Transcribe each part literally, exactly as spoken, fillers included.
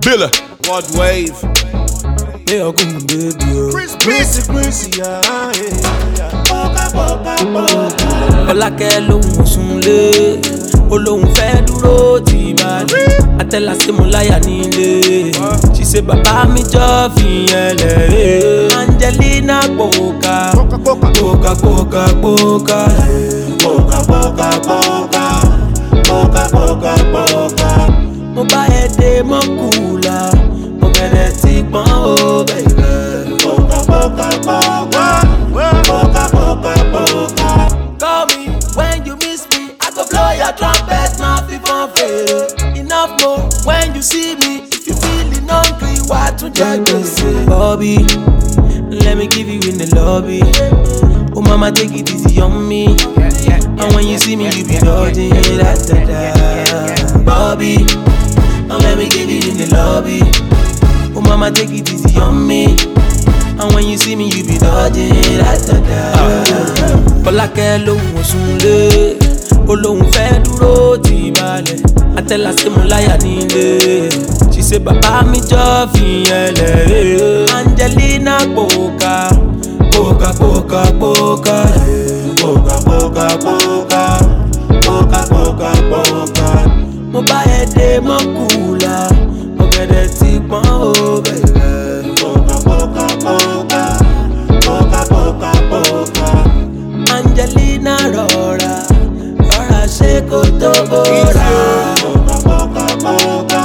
Villa. What wave? Yeah, come baby. Chris, Chris, Chris, yeah, yeah. Poka, poka, poka. Ọlákẹ́ lóhùn sunlé, olóhùn fẹ́ dúró tì bàjẹ́. Àtẹ̀là sí mo láyà nílé. She say bàbá mi jọ fìyẹn lẹ̀. Angelina Poka, Poka, poka, Poka, Poka, Poka, poka, poka, poka, poka, poka, poka. mo bá ẹ dé mọ́kùlà, mo bẹ̀rẹ̀ tí pọ́n ó bẹ̀rẹ̀. Poka, poka, poka, poka, poka, poka. Call me when you miss me, I go blow your trumpet, nothing for fail. Enough more when you see me, if you feeling hungry, why to check this? Bobby, let me give you in the lobby. Oh mama, take it easy on me. And when you see me, you be dodging, da da da. Bobby, and let me give you in the lobby. Oh mama, take it easy on me. And when you see me, you be dodging, da da da. Ọlákẹ́ lóhùn sunlé, olóhùn fẹ́ dúró tì balẹ̀. Àtẹ̀là sí mo láyà nílé. She say bàbá mi jọ fìyẹn lẹ̀. Angelina Poka, Poka, Poka, Poka, Poka, poka, poka, poka, poka, poka. mo bá ẹ dé mọ́kùlà, mo bẹ̀rẹ̀ tí pọ́n ó bẹ̀rẹ̀. Poka, poka, poka, poka, poka, poka. Angelina rọra, rọra ṣe kó tó bóra. Poka, poka, poka,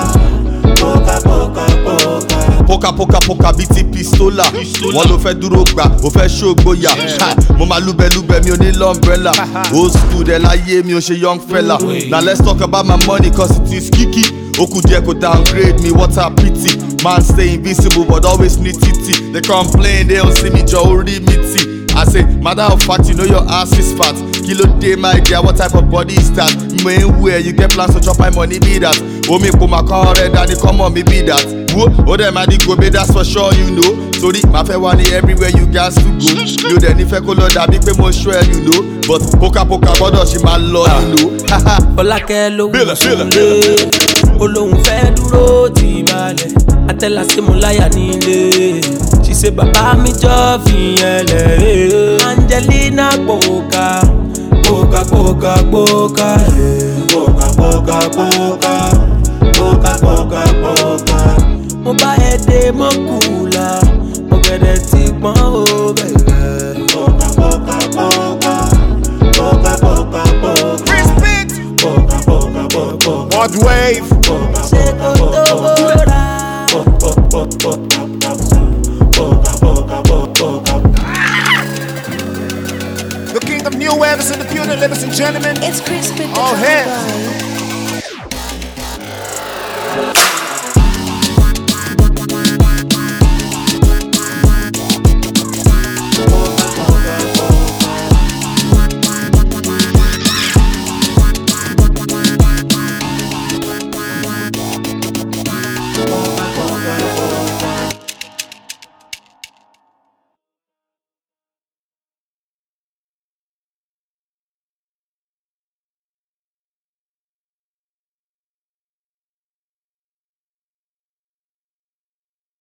poka, poka, poka. Poka poka poka bíi ti pistola. Wọ́n ló fẹ́ dúró gbà, ó fẹ́ ṣògbóyà. Mo máa lúbẹ̀lúbẹ̀ mi ò ní lọ́mbrẹ́là. Old school dẹ̀ láyé mi ò ṣe young fella. Now let's talk about my money cause it is kiki. Ó kù díẹ̀ kó downgrade me, what a pity. Man stay invisible but always need titi. They complain, they don't see me, jọ orí mi tì. I say, matter of fact, you know your ass is fat. Kilo day, my dear, what type of body is that? Main where you get plans to chop my money, be that. Oh, me put my car red, daddy, come on, me be that. Whoa, oh, them, I go, be that's for sure, you know. Sorry, my fair one everywhere you got to go. You then if I call that big pay more sure, you know. But poka poka, what does she my lord, you know? Haha. Ọlákẹ́ lóhùn sunlé, olóhùn fẹ́ dúró tì balẹ̀. Àtẹ̀là sí mo láyà nílé. She say bàbá mi jọ fìyẹn lẹ̀. Angelina Poka, Poka, Poka, Poka, Poka, poka, poka, poka, poka, poka. mo bá ẹ dé mọ́kùlà, mo bẹ̀rẹ̀ tí pọ́n ó bẹ̀rẹ̀. Poka, poka, poka, poka, poka, poka. Respect. Poka, poka, poka, poka. What wave? Poka, Ṣé kó tó bóra? poka, poka, poka, poka, poka, poka. The king of new waves in the building, ladies and gentlemen. It's Chris with the All drum hands. boy.